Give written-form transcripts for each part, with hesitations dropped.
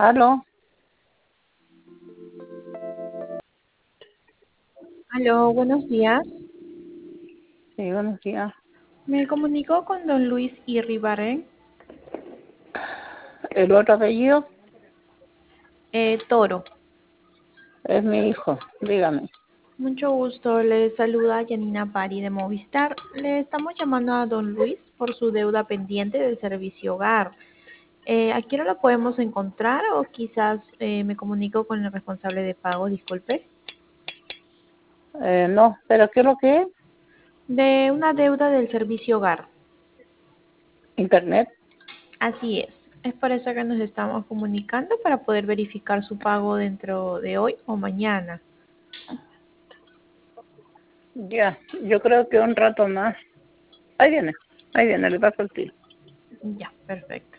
Aló, Aló, buenos días. sí, buenos días. Me comunico con don Luis Irribarren. El otro apellido Toro. es mi hijo, dígame. Mucho gusto. Le saluda Yanina Pari de Movistar. Le estamos llamando a don Luis por su deuda pendiente del servicio hogar. ¿A qué hora lo podemos encontrar o quizás me comunico con el responsable de pago? Disculpe. No, pero ¿qué es lo que es? De una deuda del servicio hogar. Internet. Así es. Es por eso que nos estamos comunicando para poder verificar su pago dentro de hoy o mañana. Ya, yo creo que un rato más. Ahí viene, le paso el tiro. Ya, perfecto.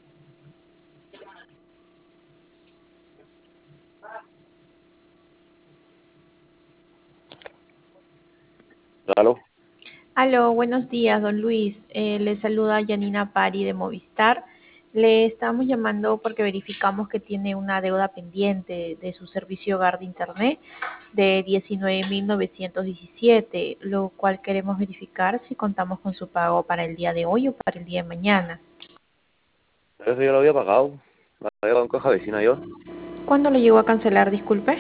Aló, Aló, buenos días, don Luis. Le saluda Yanina Pari de Movistar. Le estamos llamando porque verificamos que tiene una deuda pendiente de su servicio hogar de Internet de 19.917, lo cual queremos verificar si contamos con su pago para el día de hoy o para el día de mañana. eso yo lo había pagado. Lo había pagado en caja vecina yo. ¿Cuándo lo llegó a cancelar, disculpe?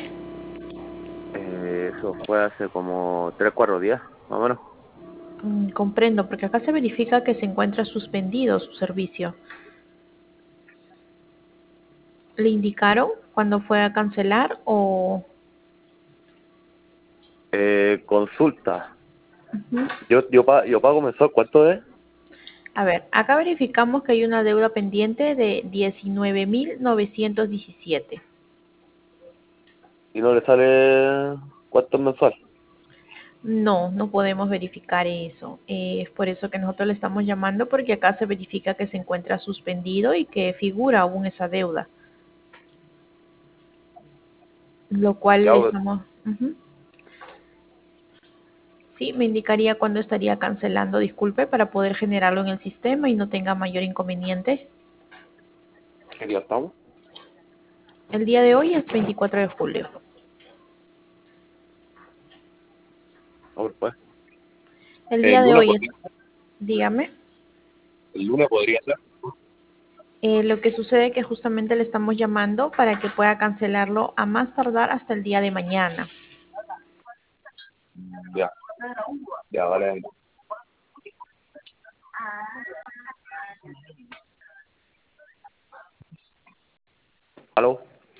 Eso fue hace como 3, 4 días, más o menos. Comprendo, porque acá se verifica que se encuentra suspendido su servicio. ¿Le indicaron cuándo fue a cancelar o...? Consulta. Ujú. Yo pago mensual, ¿cuánto es? A ver, acá verificamos que hay una deuda pendiente de 19.917. Y no le sale cuánto es mensual. No, no podemos verificar eso. Es por eso que nosotros le estamos llamando porque acá se verifica que se encuentra suspendido y que figura aún esa deuda, lo cual Ya, le pues, estamos... Ujú. Sí, me indicaría cuándo estaría cancelando, disculpe, para poder generarlo en el sistema y no tenga mayor inconveniente. ¿qué día estamos? El día de hoy es 24 de julio. A ver, pues. El El día de lunes hoy es, podría, dígame. el lunes podría ser. Lo que sucede es que justamente le estamos llamando para que pueda cancelarlo a más tardar hasta el día de mañana. Ya, ya, vale. Aló.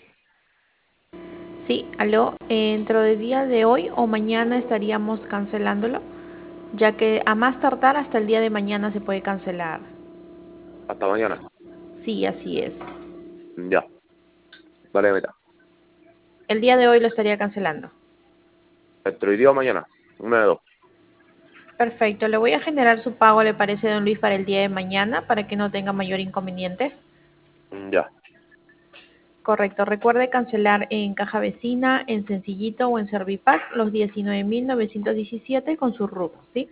Sí, aló, dentro del día de hoy o mañana estaríamos cancelándolo, ya que a más tardar hasta el día de mañana se puede cancelar. Hasta mañana. Sí, así es. Ya, vale, mira. El día de hoy lo estaría cancelando. Entre hoy día o mañana. Una de dos. Perfecto, le voy a generar su pago, le parece, don Luis, para el día de mañana, para que no tenga mayor inconveniente. Ya. Correcto, recuerde cancelar en Caja Vecina, en Sencillito o en Servipack los 19.917 con su RUC, ¿sí?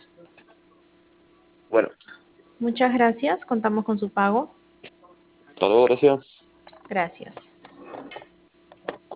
Bueno, Muchas gracias, contamos con su pago. hasta luego, gracias. Gracias.